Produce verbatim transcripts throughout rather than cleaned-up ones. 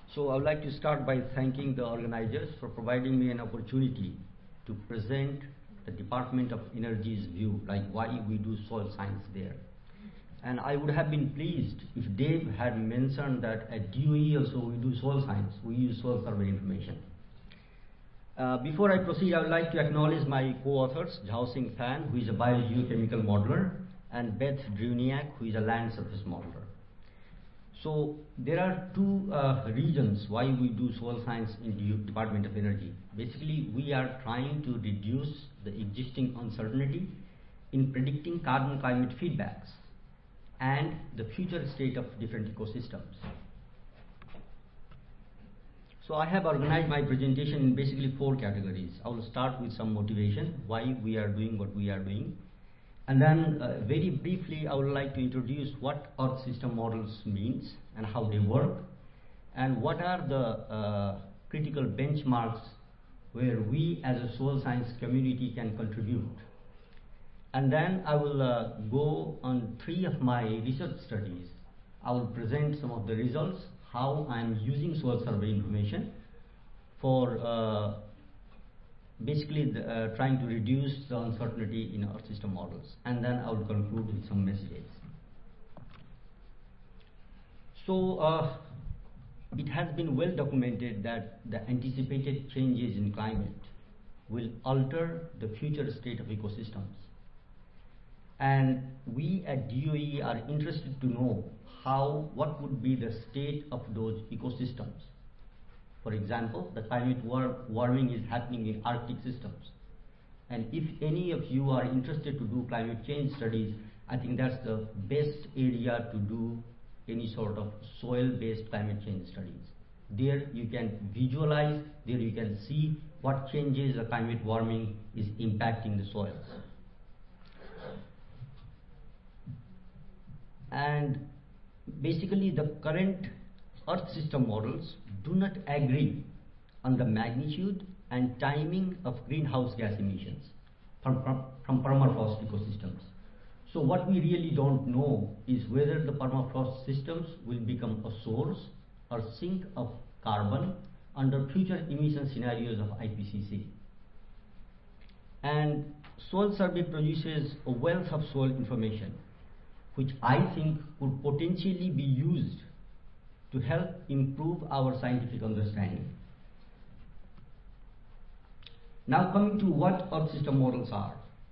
So I would like to start by thanking the organizers for providing me an opportunity to present the Department of Energy's view, like why we do soil science there. And I would have been pleased if Dave had mentioned that at D O E also we do soil science, we use soil survey information. Uh, before I proceed, I would like to acknowledge my co-authors, Jhao Singh Fan, who is a biogeochemical modeler, and Beth Druniak, who is a land surface modeler. So there are two uh, reasons why we do soil science in the Department of Energy. Basically, we are trying to reduce the existing uncertainty in predicting carbon climate feedbacks and the future state of different ecosystems. So I have organized my presentation in basically four categories. I will start with some motivation, why we are doing what we are doing. And then uh, very briefly, I would like to introduce what Earth system models means and how they work, and what are the uh, critical benchmarks where we as a soil science community can contribute. And then I will uh, go on three of my research studies. I will present some of the results, how I am using soil survey information for uh, basically the, uh, trying to reduce the uncertainty in Earth system models. And then I will conclude with some messages. So uh, it has been well documented that the anticipated changes in climate will alter the future state of ecosystems. And we at D O E are interested to know how, what would be the state of those ecosystems. For example, the climate war warming is happening in Arctic systems. And if any of you are interested to do climate change studies, I think that's the best area to do any sort of soil-based climate change studies. There you can visualize, there you can see what changes the climate warming is impacting the soils. And basically the current Earth system models do not agree on the magnitude and timing of greenhouse gas emissions from, from, from permafrost ecosystems. So what we really don't know is whether the permafrost systems will become a source or sink of carbon under future emission scenarios of I P C C. And soil survey produces a wealth of soil information, which I think could potentially be used to help improve our scientific understanding. Now coming to what Earth system models are.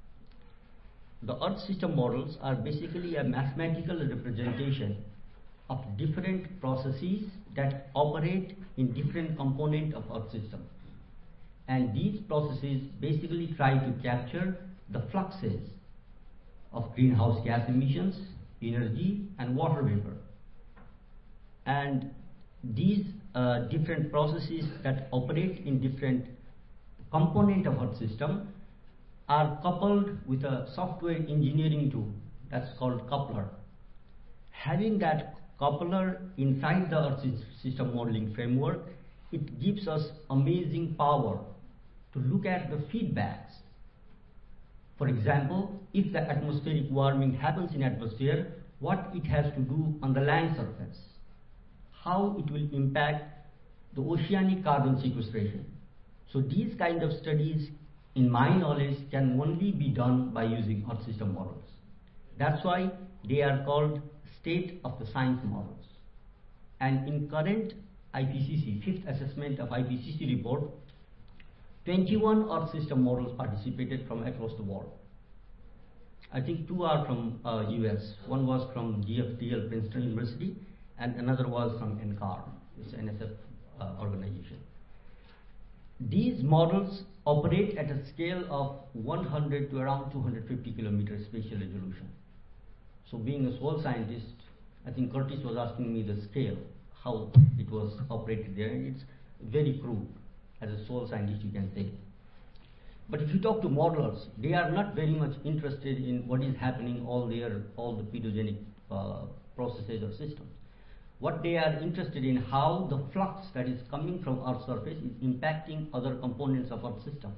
The Earth system models are basically a mathematical representation of different processes that operate in different components of Earth system. And these processes basically try to capture the fluxes of greenhouse gas emissions, energy, and water vapor. And these uh, different processes that operate in different component of Earth system are coupled with a software engineering tool that's called coupler. Having that coupler inside the Earth system modeling framework, it gives us amazing power to look at the feedbacks. For example, if the atmospheric warming happens in atmosphere, what it has to do on the land surface, how it will impact the oceanic carbon sequestration. So these kind of studies, in my knowledge, can only be done by using Earth system models. That's why they are called state of the science models. And in current I P C C, fifth assessment of I P C C report, twenty-one Earth system models participated from across the world. I think two are from uh, U S. One was from G F T L, Princeton University, and another was from N C A R, it's an N S F uh, organization. These models operate at a scale of one hundred to around two hundred fifty kilometers spatial resolution. So being a soil scientist, I think Curtis was asking me the scale, how it was operated there, and it's very crude. As a soil scientist, you can say. But if you talk to modelers, they are not very much interested in what is happening all there, all the pedogenic uh, processes or systems. What they are interested in, how the flux that is coming from Earth's surface is impacting other components of Earth system.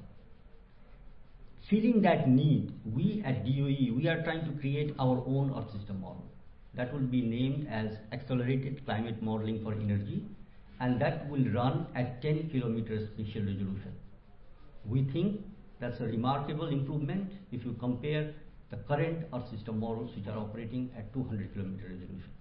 Feeling that need, we at D O E, we are trying to create our own Earth system model that will be named as Accelerated Climate Modeling for Energy, and that will run at ten kilometers spatial resolution. We think that's a remarkable improvement if you compare the current Earth system models which are operating at two hundred kilometer resolution.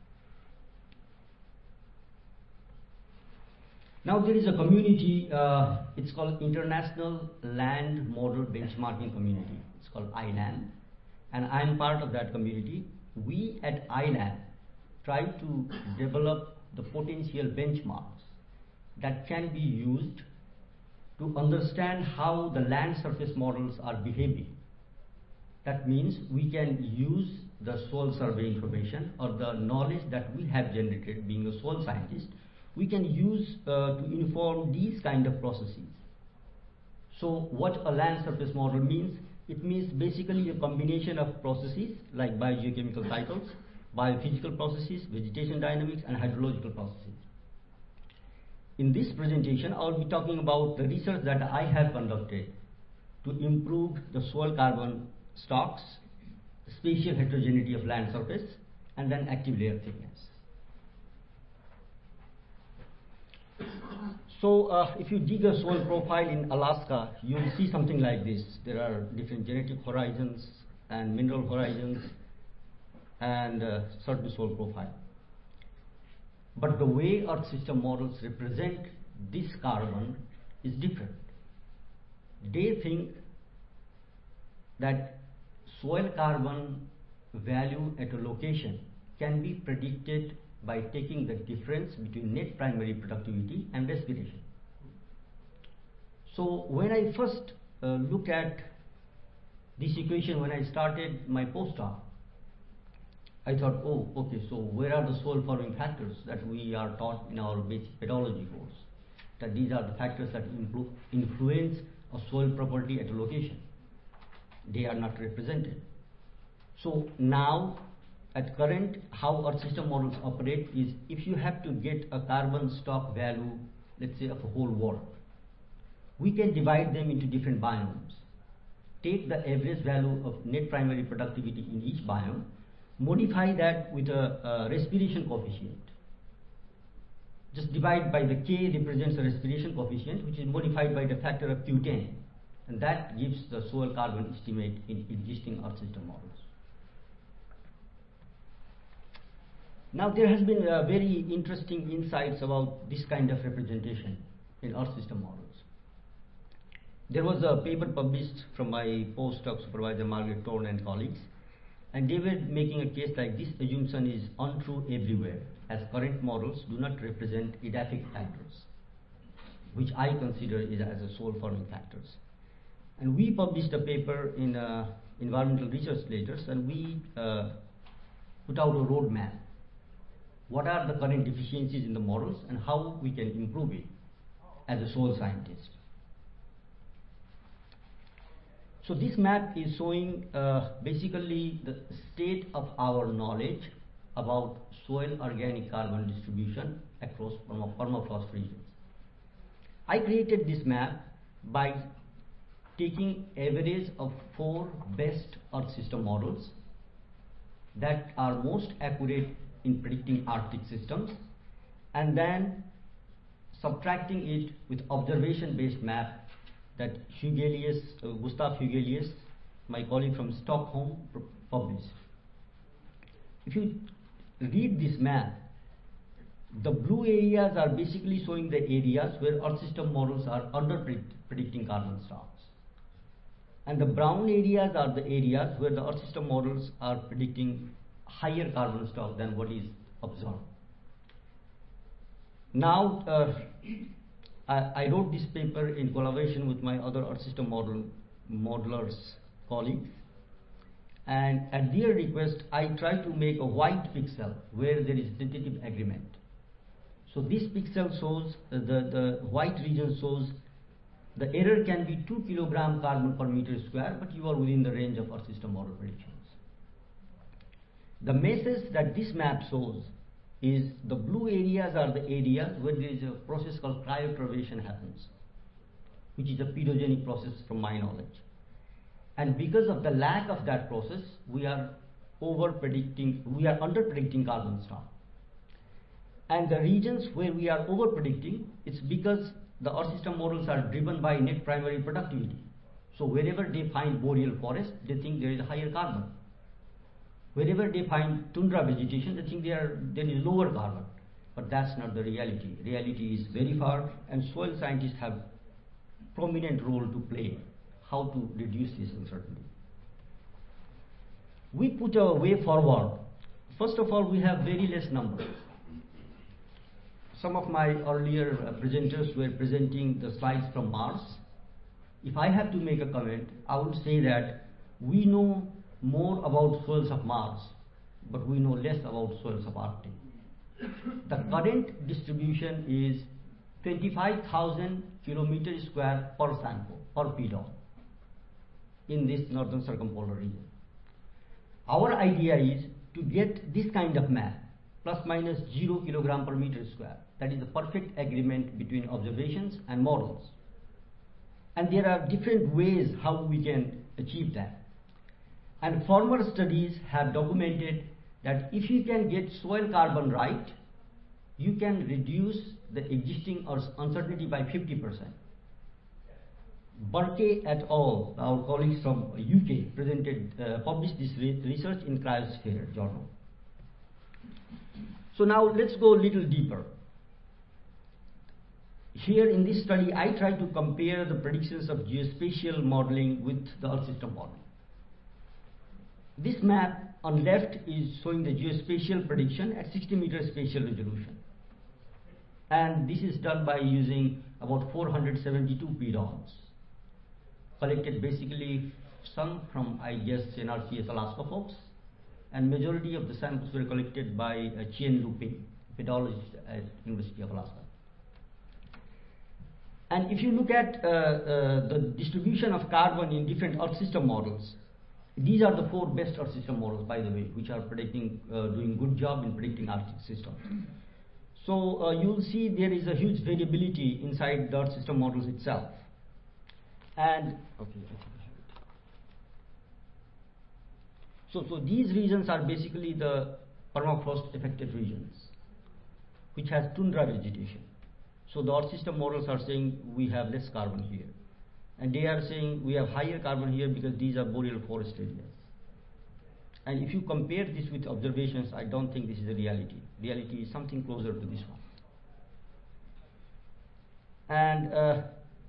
Now there is a community, uh, it's called International Land Model Benchmarking Community. It's called I LAM, and I am part of that community. We at I LAM try to develop the potential benchmarks that can be used to understand how the land surface models are behaving. That means we can use the soil survey information or the knowledge that we have generated, being a soil scientist, we can use uh, to inform these kind of processes. So what a land surface model means, it means basically a combination of processes like biogeochemical cycles, biophysical processes, vegetation dynamics, and hydrological processes. In this presentation, I will be talking about the research that I have conducted to improve the soil carbon stocks, spatial heterogeneity of land surface, and then active layer thickness. So uh, if you dig a soil profile in Alaska, you will see something like this. There are different genetic horizons and mineral horizons and uh, certain soil profile. But the way Earth system models represent this carbon is different. They think that soil carbon value at a location can be predicted by taking the difference between net primary productivity and respiration. So when I first uh, look at this equation, when I started my postdoc, I thought, oh, okay, so where are the soil forming factors that we are taught in our basic pedology course? That these are the factors that influ influence a soil property at a location. They are not represented. So now, at current, how Earth system models operate is if you have to get a carbon stock value, let's say of a whole world, we can divide them into different biomes. Take the average value of net primary productivity in each biome, modify that with a, a respiration coefficient. Just divide by the K represents a respiration coefficient, which is modified by the factor of Q ten, and that gives the soil carbon estimate in existing Earth system models. Now there has been uh, very interesting insights about this kind of representation in Earth system models. There was a paper published from my postdoc supervisor Margaret Thorne and colleagues, and they were making a case like this assumption is untrue everywhere, as current models do not represent edaphic factors, which I consider is as a soil forming factors. And we published a paper in uh, Environmental Research Letters, and we uh, put out a roadmap. What are the current deficiencies in the models and how we can improve it as a soil scientist. So this map is showing uh, basically the state of our knowledge about soil organic carbon distribution across permafrost regions. I created this map by taking average of four best Earth system models that are most accurate in predicting Arctic systems, and then subtracting it with observation-based map that Hugelius, uh, Gustav Hugelius, my colleague from Stockholm, published. If you read this map, the blue areas are basically showing the areas where Earth system models are under predicting carbon stocks, and the brown areas are the areas where the Earth system models are predicting higher carbon stock than what is observed. Now, uh, I, I wrote this paper in collaboration with my other Earth system model modelers colleagues, and at their request, I tried to make a white pixel where there is tentative agreement. So this pixel shows uh, the the white region shows the error can be two kilogram carbon per meter square, but you are within the range of Earth system model predictions. The message that this map shows is the blue areas are the areas where there is a process called cryoturbation happens, which is a pedogenic process from my knowledge. And because of the lack of that process, we are over predicting, we are under predicting carbon stock. And the regions where we are over predicting, it's because the Earth system models are driven by net primary productivity. So wherever they find boreal forest, they think there is higher carbon. Wherever they find tundra vegetation, they think there, there is lower carbon. But that's not the reality. Reality is very far, and soil scientists have prominent role to play how to reduce this uncertainty. We put a way forward. First of all, we have very less numbers. Some of my earlier uh, presenters were presenting the slides from Mars. If I have to make a comment, I would say that we know more about soils of Mars, but we know less about soils of Arctic. The current distribution is twenty-five thousand kilometers square per sample, per P D O in this northern circumpolar region. Our idea is to get this kind of map, plus minus zero kilogram per meter square. That is the perfect agreement between observations and models. And there are different ways how we can achieve that. And former studies have documented that if you can get soil carbon right, you can reduce the existing uncertainty by fifty percent. Burke et al., our colleagues from U K, presented, uh, published this re research in Cryosphere journal. So now let's go a little deeper. Here in this study, I try to compare the predictions of geospatial modeling with the Earth system modeling. This map on left is showing the geospatial prediction at sixty meter spatial resolution. And this is done by using about four hundred seventy-two P D Os, collected basically some from, I guess, N R C S Alaska folks, and majority of the samples were collected by uh, Chien Lu Ping, pedologist at University of Alaska. And if you look at uh, uh, the distribution of carbon in different Earth system models, these are the four best Earth system models, by the way, which are predicting, uh, doing good job in predicting Arctic systems. So uh, you'll see there is a huge variability inside the Earth system models itself. And okay, so so these regions are basically the permafrost affected regions, which has tundra vegetation. So the Earth system models are saying we have less carbon here, and they are saying we have higher carbon here because these are boreal forest areas. And if you compare this with observations, I don't think this is a reality. Reality is something closer to this one. And uh,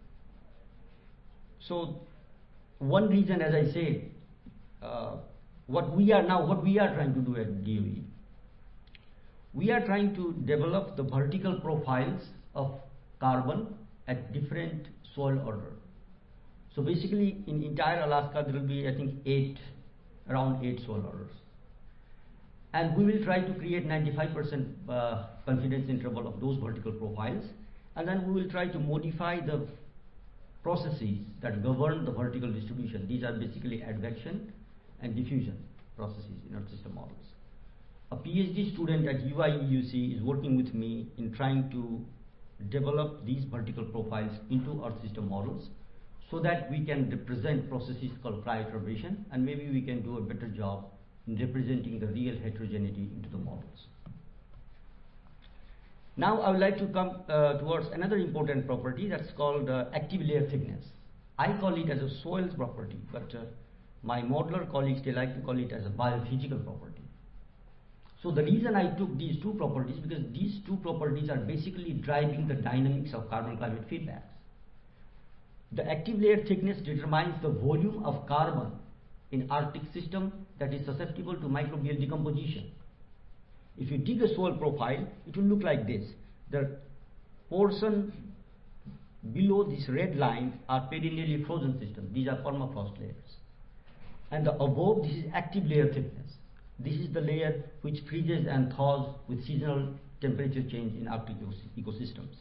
so one reason, as I said, uh, what we are now, what we are trying to do at D O E, we are trying to develop the vertical profiles of carbon at different soil order. So basically, in entire Alaska, there will be, I think, eight, around eight soil orders. And we will try to create ninety-five percent uh, confidence interval of those vertical profiles. And then we will try to modify the processes that govern the vertical distribution. These are basically advection and diffusion processes in Earth system models. A PhD student at U I E U C is working with me in trying to develop these vertical profiles into Earth system models so that we can represent processes called cryoturbation, and maybe we can do a better job in representing the real heterogeneity into the models. Now I would like to come uh, towards another important property that's called uh, active layer thickness. I call it as a soils property, but uh, my modeler colleagues, they like to call it as a biophysical property. So the reason I took these two properties, because these two properties are basically driving the dynamics of carbon climate feedbacks. The active layer thickness determines the volume of carbon in Arctic system that is susceptible to microbial decomposition. If you dig a soil profile, it will look like this. The portion below this red line are perennially frozen systems. These are permafrost layers. And the above, this is active layer thickness. This is the layer which freezes and thaws with seasonal temperature change in Arctic ecosystems.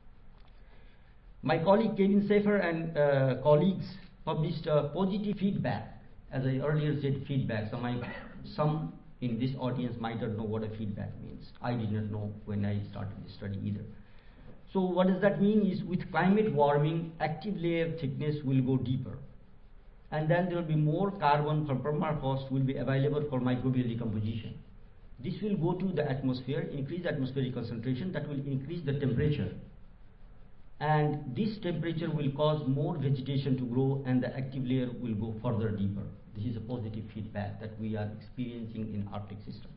My colleague Kevin Safer and uh, colleagues published a positive feedback. As I earlier said, feedback. So my, some in this audience might not know what a feedback means. I did not know when I started this study either. So what does that mean is, with climate warming, active layer thickness will go deeper. And then there will be more carbon from permafrost will be available for microbial decomposition. This will go to the atmosphere, increase atmospheric concentration, that will increase the temperature. And this temperature will cause more vegetation to grow and the active layer will go further deeper. This is a positive feedback that we are experiencing in Arctic systems.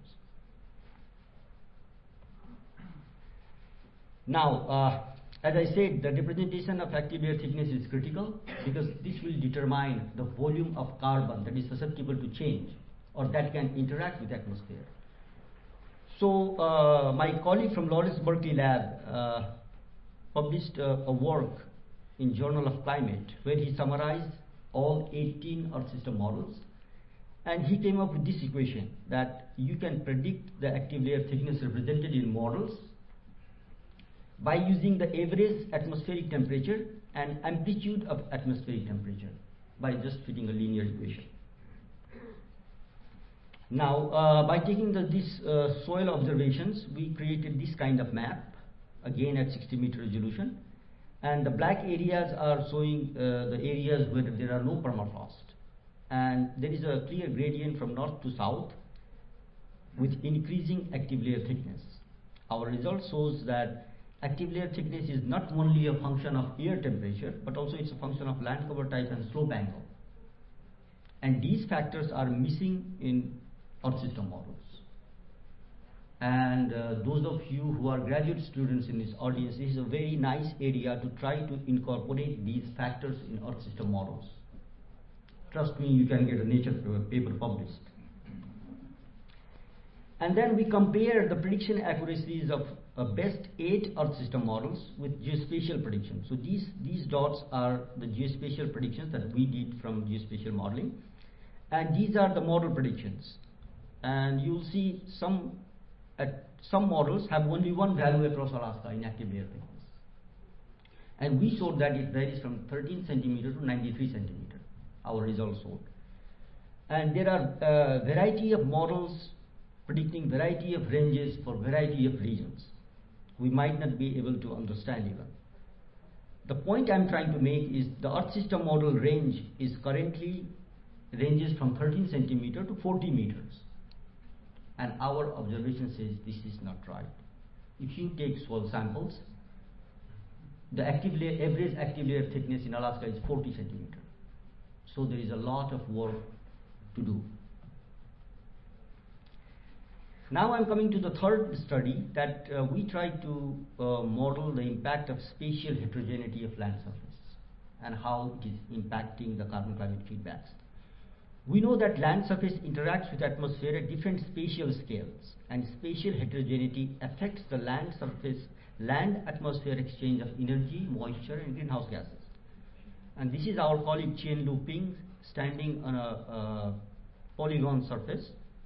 Now, uh, as I said, the representation of active layer thickness is critical because this will determine the volume of carbon that is susceptible to change or that can interact with the atmosphere. So, uh, my colleague from Lawrence Berkeley Lab uh, published uh, a work in Journal of Climate where he summarized all eighteen Earth system models, and he came up with this equation that you can predict the active layer thickness represented in models by using the average atmospheric temperature and amplitude of atmospheric temperature by just fitting a linear equation. Now, uh, by taking the, these uh, soil observations, we created this kind of map, again at sixty meter resolution, and the black areas are showing uh, the areas where there are no permafrost, and there is a clear gradient from north to south with increasing active layer thickness. Our result shows that active layer thickness is not only a function of air temperature, but also it's a function of land cover type and slope angle. And these factors are missing in Earth system models. And uh, those of you who are graduate students in this audience, this is a very nice area to try to incorporate these factors in Earth system models. Trust me, you can get a Nature paper published. And then we compare the prediction accuracies of uh, best eight Earth system models with geospatial predictions. So these, these dots are the geospatial predictions that we did from geospatial modeling. And these are the model predictions. And you'll see some, at some models have only one value across Alaska in active layer thickness. And we showed that it varies from thirteen centimeter to ninety-three centimeter, our results showed. And there are a variety of models predicting variety of ranges for variety of regions. We might not be able to understand even. The point I'm trying to make is the Earth system model range is currently ranges from thirteen centimeter to forty meters. And our observation says this is not right. If you take soil samples, the active layer, average active layer thickness in Alaska is forty centimeter. So there is a lot of work to do. Now I'm coming to the third study that uh, we tried to uh, model the impact of spatial heterogeneity of land surface and how it is impacting the carbon climate feedbacks. We know that land surface interacts with atmosphere at different spatial scales, and spatial heterogeneity affects the land surface, land atmosphere exchange of energy, moisture and greenhouse gases. And this is our colleague Chien Lu Ping standing on a uh, polygon surface.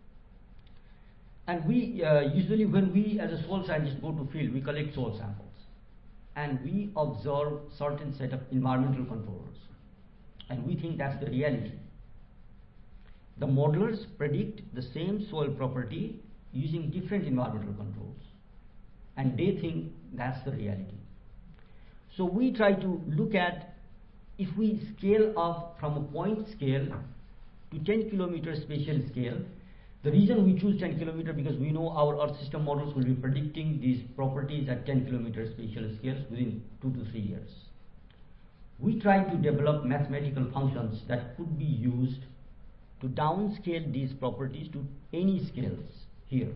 And we uh, usually, when we as a soil scientist go to field, we collect soil samples and we observe certain set of environmental controllers, and we think that's the reality. The modelers predict the same soil property using different environmental controls, and they think that's the reality. So we try to look at, if we scale up from a point scale to ten kilometer spatial scale. The reason we choose ten kilometer because we know our Earth system models will be predicting these properties at ten kilometer spatial scales within two to three years. We try to develop mathematical functions that could be used to downscale these properties to any scales here.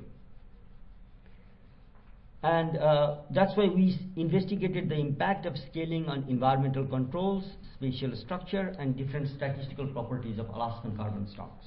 And uh, that's why we investigated the impact of scaling on environmental controls, spatial structure, and different statistical properties of Alaskan carbon stocks.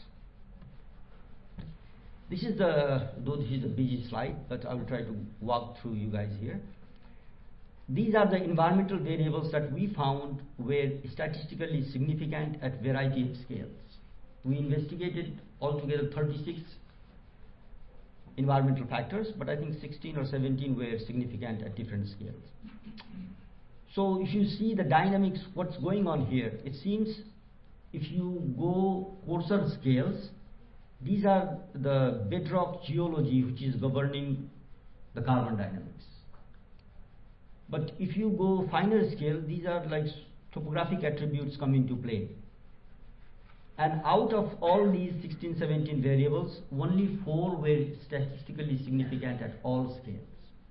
This is the, though this is a busy slide, but I will try to walk through you guys here. These are the environmental variables that we found were statistically significant at variety of scales. We investigated altogether thirty-six environmental factors, but I think sixteen or seventeen were significant at different scales. So if you see the dynamics, what's going on here, it seems if you go coarser scales, these are the bedrock geology which is governing the carbon dynamics. But if you go finer scale, these are like topographic attributes come into play. And out of all these sixteen, seventeen variables, only four were statistically significant at all scales.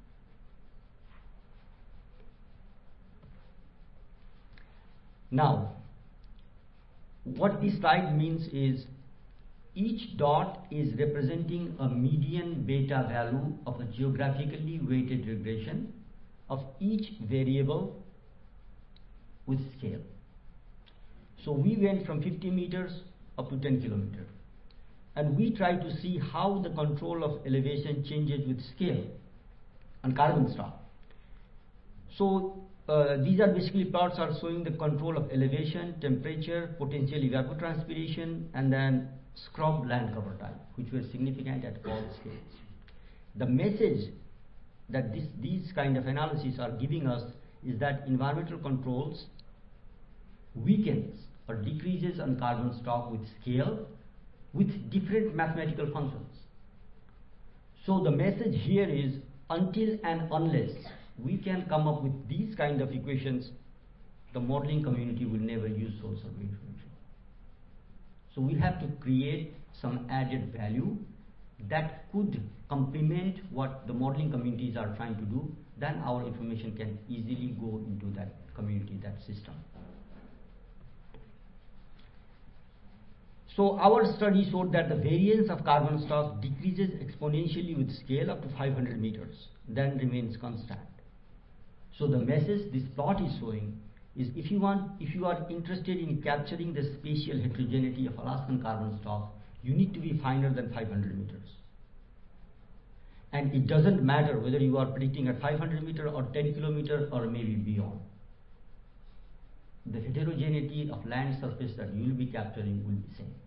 Now, what this slide means is each dot is representing a median beta value of a geographically weighted regression of each variable with scale. So we went from fifty meters up to ten kilometers, and we tried to see how the control of elevation changes with scale on carbon stock. So uh, these are basically plots are showing the control of elevation, temperature, potential evapotranspiration, and then scrub land cover type, which were significant at all scales. The message that this, these kind of analyses are giving us is that environmental controls weakens or decreases on carbon stock with scale with different mathematical functions. So the message here is until and unless we can come up with these kind of equations, the modeling community will never use soil survey information. So we have to create some added value that could complement what the modeling communities are trying to do. Then our information can easily go into that community, that system. So our study showed that the variance of carbon stock decreases exponentially with scale up to five hundred meters, then remains constant. So the message this plot is showing is if you want, if you are interested in capturing the spatial heterogeneity of Alaskan carbon stock, you need to be finer than five hundred meters. And it doesn't matter whether you are predicting at five hundred meter or ten kilometers or maybe beyond. The heterogeneity of land surface that you will be capturing will be same.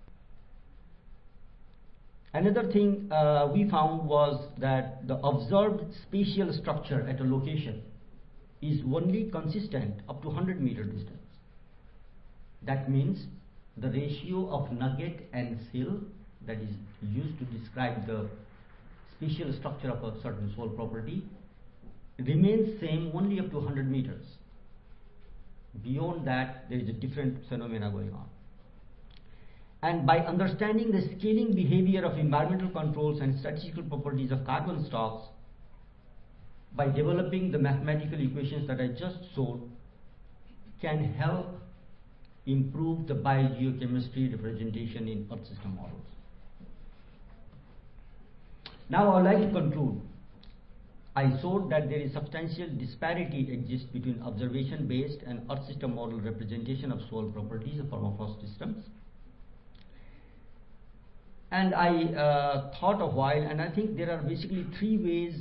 Another thing uh, we found was that the observed spatial structure at a location is only consistent up to one hundred meter distance. That means the ratio of nugget and sill that is used to describe the spatial structure of a certain soil property remains same only up to one hundred meters. Beyond that, there is a different phenomena going on. And by understanding the scaling behavior of environmental controls and statistical properties of carbon stocks, by developing the mathematical equations that I just showed, can help improve the biogeochemistry representation in Earth system models. Now I would like to conclude. I showed that there is substantial disparity exists between observation-based and Earth system model representation of soil properties of permafrost systems. And I uh, thought a while, and I think there are basically three ways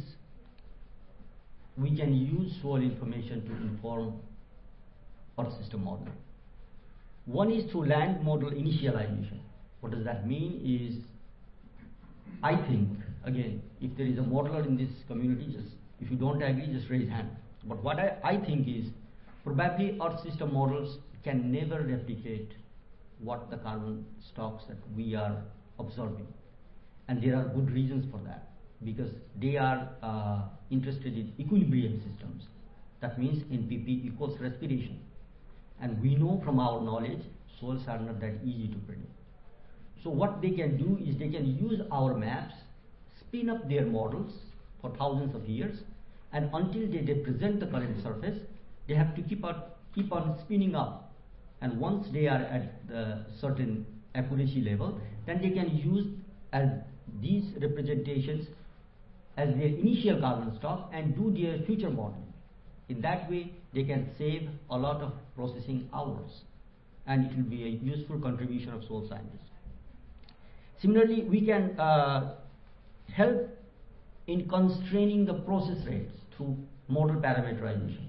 we can use soil information to inform Earth system model. One is through land model initialization. What does that mean is, I think, again, if there is a modeler in this community, just if you don't agree, just raise hand. But what I, I think is, probably Earth system models can never replicate what the carbon stocks that we are observing. And there are good reasons for that, because they are uh, interested in equilibrium systems. That means N P P equals respiration. And we know from our knowledge, soils are not that easy to predict. So what they can do is they can use our maps, spin up their models for thousands of years, and until they represent the current surface, they have to keep on, keep on spinning up. And once they are at the certain accuracy level, then they can use as these representations as their initial carbon stock and do their future modeling. In that way, they can save a lot of processing hours, and it will be a useful contribution of soil scientists. Similarly, we can uh, help in constraining the process rates through model parameterization.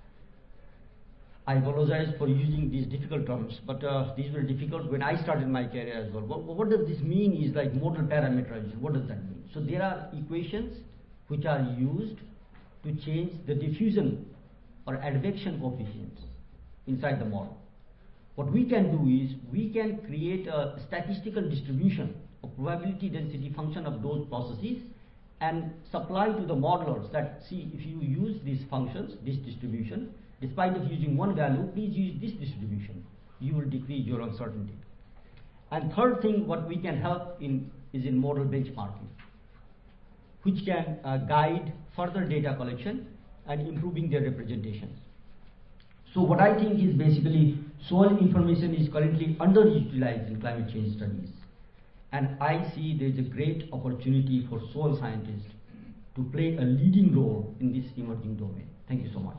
I apologize for using these difficult terms, but uh, these were difficult when I started my career as well. What, what does this mean is like model parameterization. What does that mean? So there are equations which are used to change the diffusion or advection coefficients inside the model. What we can do is we can create a statistical distribution, a probability density function of those processes, and supply to the modelers that, see, if you use these functions, this distribution, despite of using one value, please use this distribution. You will decrease your uncertainty. And third thing, what we can help in is in model benchmarking, which can uh, guide further data collection and improving their representations. So what I think is basically soil information is currently underutilized in climate change studies. And I see there is a great opportunity for soil scientists to play a leading role in this emerging domain. Thank you so much.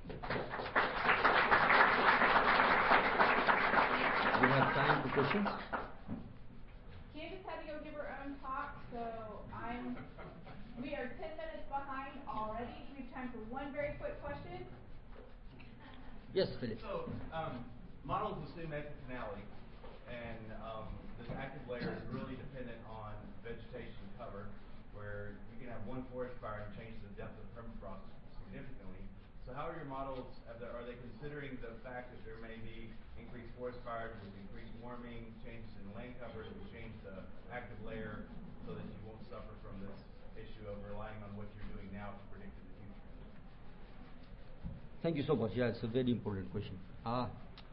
We have time for questions. Candace had to go give her own talk, so I'm. We are ten minutes behind already. We have time for one very quick question. Yes, Philip. So, um, models assume epiconality, and um, this active layer is really dependent on vegetation cover, where you can have one forest fire and change the depth of permafrost significantly. So how are your models, are they, are they considering the fact that there may be increased forest fires with increased warming, changes in land cover that will change the active layer so that you won't suffer from this issue of relying on what you're doing now to predict in the future? Thank you so much. Yeah, it's a very important question. Uh,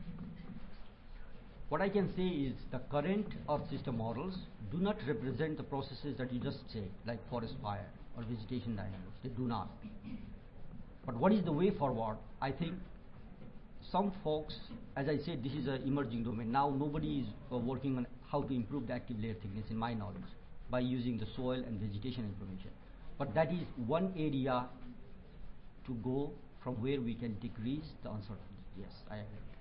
what I can say is the current Earth system models do not represent the processes that you just said, like forest fire or vegetation dynamics. They do not. But what is the way forward? I think some folks, as I said, this is an emerging domain. Now nobody is uh, working on how to improve the active layer thickness, in my knowledge, by using the soil and vegetation information. But that is one area to go from where we can decrease the uncertainty. Yes, I agree.